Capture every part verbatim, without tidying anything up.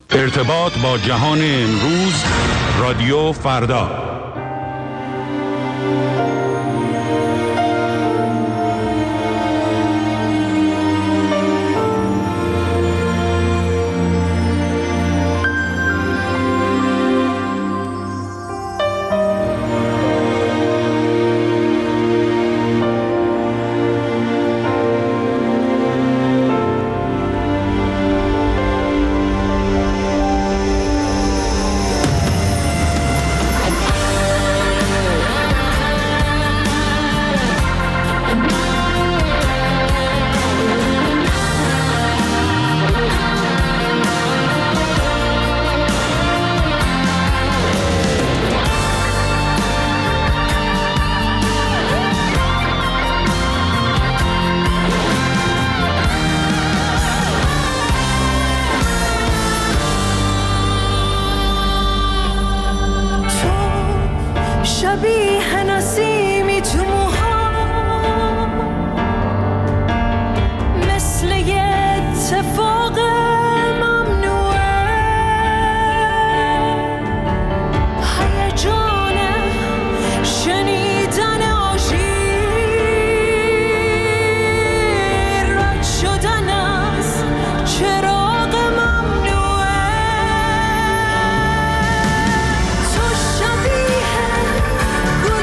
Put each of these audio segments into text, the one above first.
ارتباط با جهان امروز، رادیو فردا. گل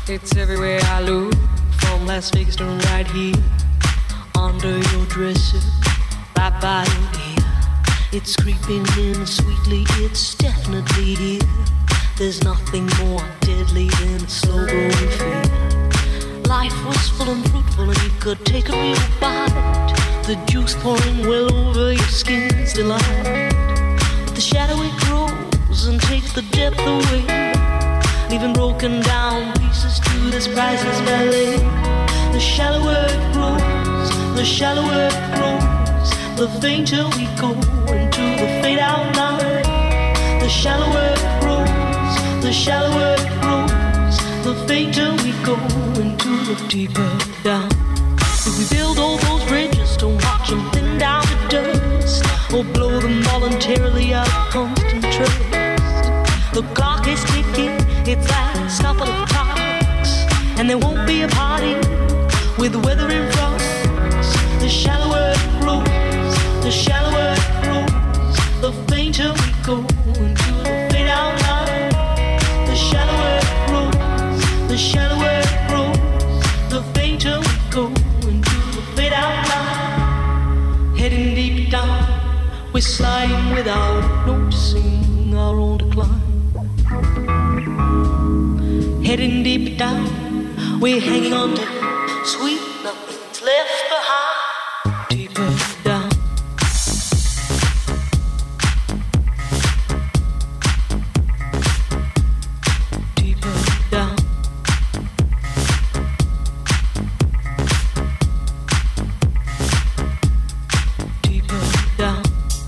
It's everywhere I look, from Las Vegas to right here, under your dresser, right by your ear. It's creeping in sweetly, it's definitely here. There's nothing more deadly than a slow growing fear. Life was full and fruitful and you could take a real bite. The juice pouring well over your skin's delight. But the shadow it grows and takes the depth away, leaving broken down pieces to this priceless ballet. The shallower it grows, the shallower it grows, the fainter we go into the fade out line. The shallower it grows, the shallower it grows, the fainter we go into the deeper down. If we build all those bridges to watch them thin down to dust, or blow them voluntarily out of constant trust, the clock is ticking, its last couple of clocks, and there won't be a party with the weather in front. The shallower it grows, the shallower it grows, the fainter we go into the fade out line. The shallower it grows, the shallower it grows, the fainter we go into the fade out line. Heading deep down, we're sliding without noticing our own decline. Heading deep down, we're hanging on to sweet nothing's left behind. Deeper down. Deeper down. Deeper down.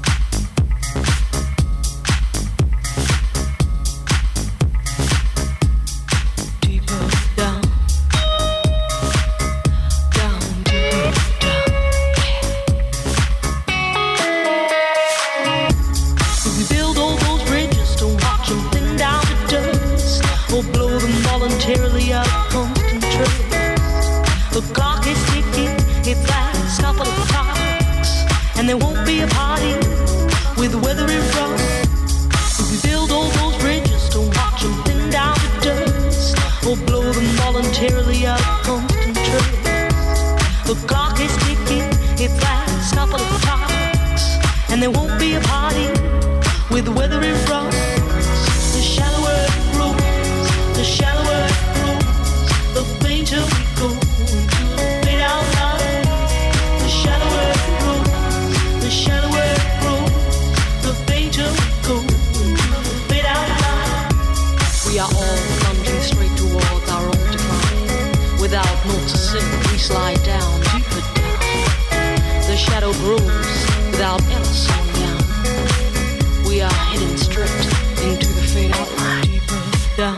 Voluntarily out of constant trust. The clock is ticking, its last couple of clocks, and there won't be a party with the weather in front. If we build all those bridges to watch them thin down to dust, or blow them voluntarily out of constant trust. The clock is ticking, its last couple of clocks, and there won't be a party with the weather in front. The shallower it grows, the shallower it grows, the fainter we go into the fade out line. The shallower it grows, the shallower it grows, the fainter we go into the fade out line. We are all plunging straight towards our own decline. Without noticing, we slide down, deeper down. The shadow grows without ever slowing down. We are heading straight into the fade out line. Deeper down.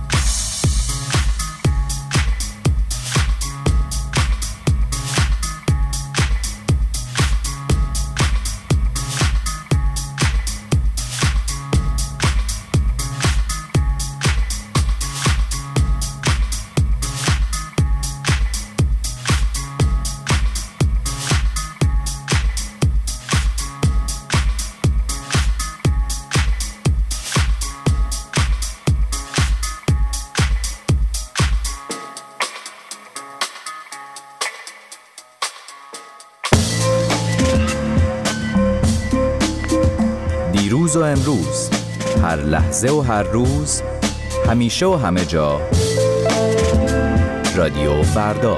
دیروز و امروز، هر لحظه و هر روز، همیشه و همه جا، رادیو فردا.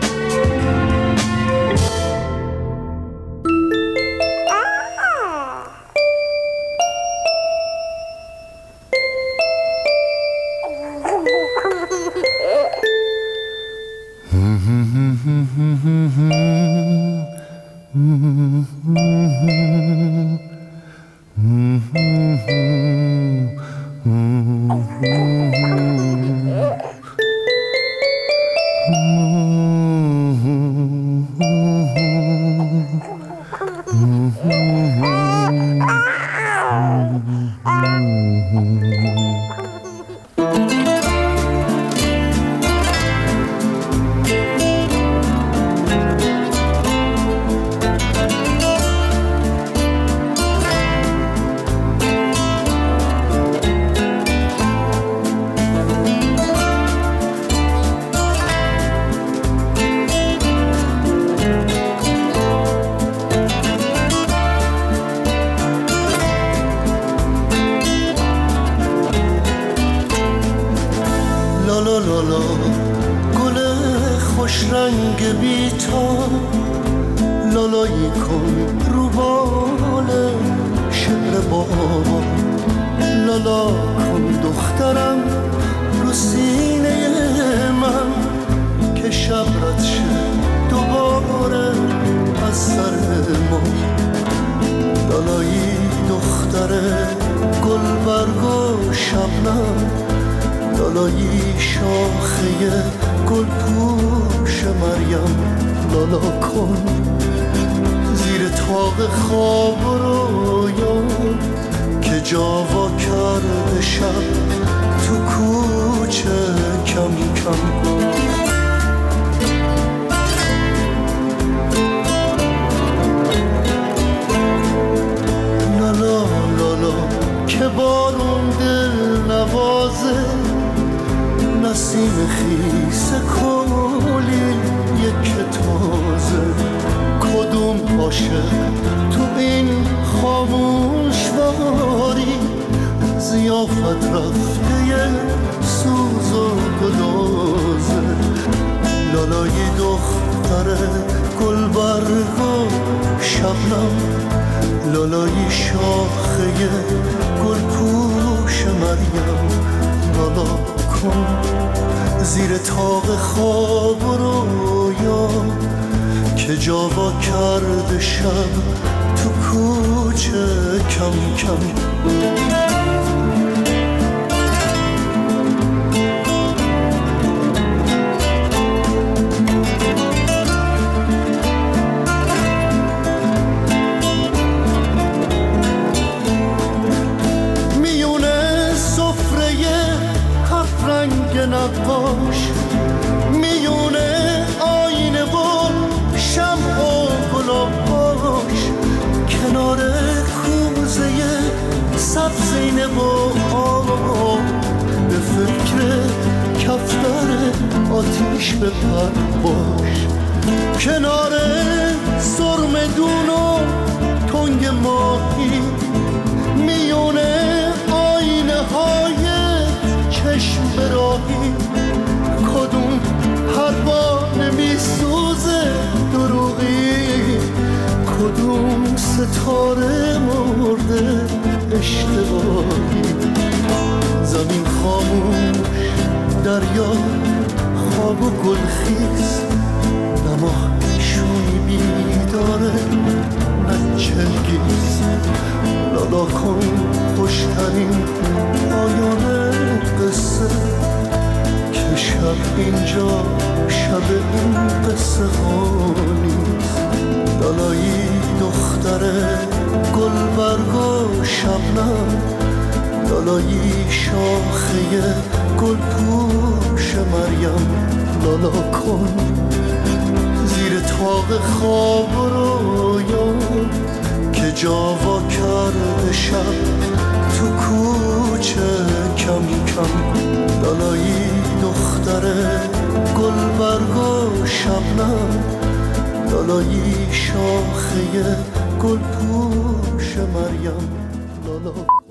لالا لالا گل خوش رنگ بیتا لالایی کن رو بال شعر بابا لالا کن دخترم رو سینه من که شب رد شه دوباره از سر ما لالایی دختر گل برگ و شبنم لالایی شاخه گل پوش مریم لالا کن زیر طاق خواب رویان که جاوا کرده شب تو کوچه کم کم لالا لالا که بارون دل نوازه نسیم خیس کلی یک تازه کدوم عاشق تو این خاموش واری ضیافت رفته یه سوز و گدازه لالای دختر گل برگ و شبنم لالای شاخه گل پوش مریم لالا کن زیر طاق خواب و رویا که جاوا کرده شب تو کوچه کم کم نقاش میونه آینه و شمع و گلاباش کنار کوزه سبزینه و آب به فکر کفتر آتیش بپر باش کنار سرمدون و تنگ ماهی میونه آینه های چشم براهی کدوم پروانه میسوزه دروغی کدوم ستاره مرده اشتباهی زمین خاموش دریا خواب و گلخیز نماه شوی بیداره نه چلگیز لالا کن خوشترین پایان قصه که شب اینجا شب این قصه ها نیست لالایی دختر گل برگ و شبنم لالایی شاخه گل پوش مریم لالا کن زیر طاق خواب و رویان که جاوا کرده شب تو کوچه کم کم لالایی دختر گل برگ و شبنم لالایی شاخه گل پوش مریم لالا